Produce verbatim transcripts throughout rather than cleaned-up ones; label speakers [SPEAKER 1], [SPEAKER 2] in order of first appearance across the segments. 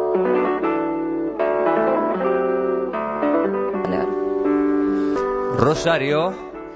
[SPEAKER 1] Rosario.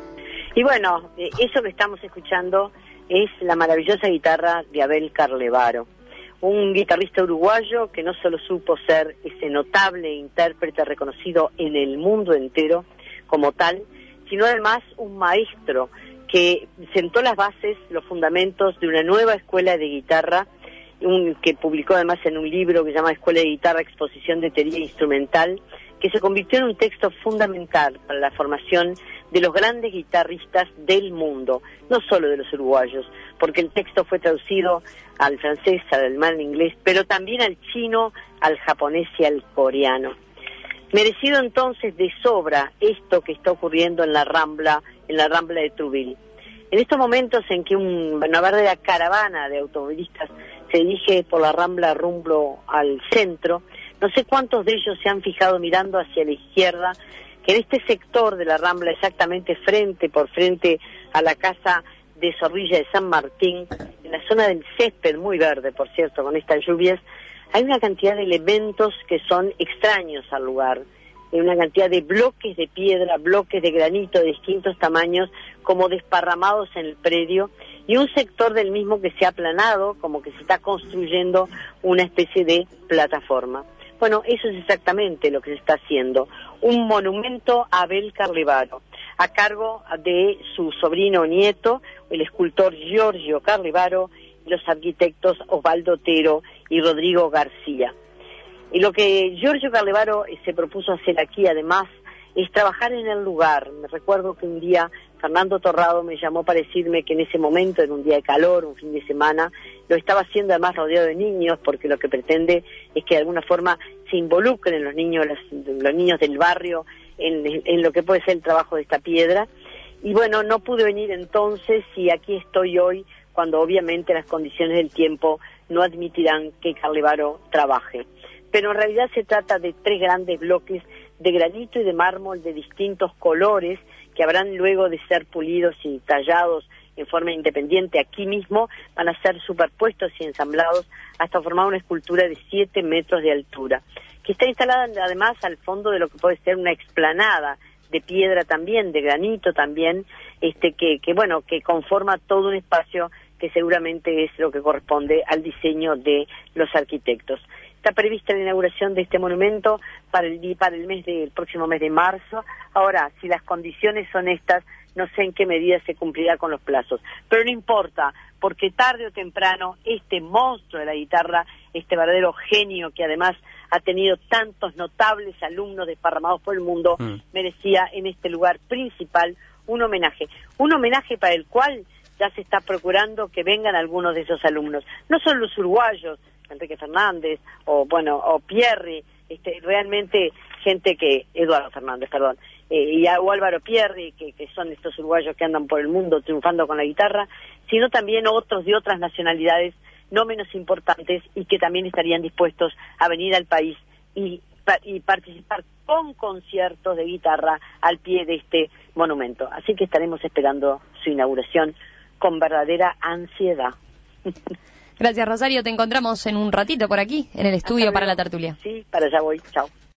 [SPEAKER 2] Y bueno, eso que estamos escuchando es la maravillosa guitarra de Abel Carlevaro, un guitarrista uruguayo que no solo supo ser ese notable intérprete reconocido en el mundo entero como tal, sino además un maestro que sentó las bases, los fundamentos de una nueva escuela de guitarra, un, que publicó además en un libro que se llama Escuela de Guitarra, Exposición de Teoría Instrumental, que se convirtió en un texto fundamental para la formación de los grandes guitarristas del mundo, no solo de los uruguayos, porque el texto fue traducido al francés, al alemán, al inglés, pero también al chino, al japonés y al coreano. Merecido entonces de sobra esto que está ocurriendo en la Rambla, en la Rambla de Trouville. En estos momentos en que un, una verdadera caravana de automovilistas se dirige por la Rambla rumbo al centro, no sé cuántos de ellos se han fijado mirando hacia la izquierda, que en este sector de la Rambla, exactamente frente por frente a la casa de Zorrilla de San Martín, en la zona del césped, muy verde por cierto, con estas lluvias, hay una cantidad de elementos que son extraños al lugar. Hay una cantidad de bloques de piedra, bloques de granito de distintos tamaños, como desparramados en el predio, y un sector del mismo que se ha aplanado, como que se está construyendo una especie de plataforma. Bueno, eso es exactamente lo que se está haciendo, un monumento a Abel Carlevaro, a cargo de su sobrino nieto, el escultor Giorgio Carlevaro, y los arquitectos Osvaldo Otero y Rodrigo García. Y lo que Giorgio Carlevaro se propuso hacer aquí, además, es trabajar en el lugar. Me recuerdo que un día Fernando Torrado me llamó para decirme que en ese momento, en un día de calor, un fin de semana, lo estaba haciendo además rodeado de niños, porque lo que pretende es que de alguna forma se involucren los niños, los, los niños del barrio, en, en lo que puede ser el trabajo de esta piedra. Y bueno, no pude venir entonces y aquí estoy hoy, cuando obviamente las condiciones del tiempo no admitirán que Carlevaro trabaje. Pero en realidad se trata de tres grandes bloques de granito y de mármol de distintos colores que habrán luego de ser pulidos y tallados en forma independiente aquí mismo, van a ser superpuestos y ensamblados hasta formar una escultura de siete metros de altura, que está instalada además al fondo de lo que puede ser una explanada de piedra también, de granito también, este que, que bueno, que conforma todo un espacio que seguramente es lo que corresponde al diseño de los arquitectos. Está prevista la inauguración de este monumento para el, para el mes de, el próximo mes de marzo. Ahora, si las condiciones son estas, no sé en qué medida se cumplirá con los plazos. Pero no importa, porque tarde o temprano este monstruo de la guitarra, este verdadero genio que además ha tenido tantos notables alumnos desparramados por el mundo, mm. merecía en este lugar principal un homenaje. Un homenaje para el cual ya se está procurando que vengan algunos de esos alumnos. No son los uruguayos, Enrique Fernández, o bueno, o Pierri, este, realmente gente que, Eduardo Fernández, perdón, eh, y a, o Álvaro Pierri, que, que son estos uruguayos que andan por el mundo triunfando con la guitarra, sino también otros de otras nacionalidades no menos importantes y que también estarían dispuestos a venir al país y, y participar con conciertos de guitarra al pie de este monumento. Así que estaremos esperando su inauguración con verdadera ansiedad.
[SPEAKER 3] Gracias, Rosario. Te encontramos en un ratito por aquí, en el estudio para la tertulia.
[SPEAKER 2] Sí, para allá voy. Chao.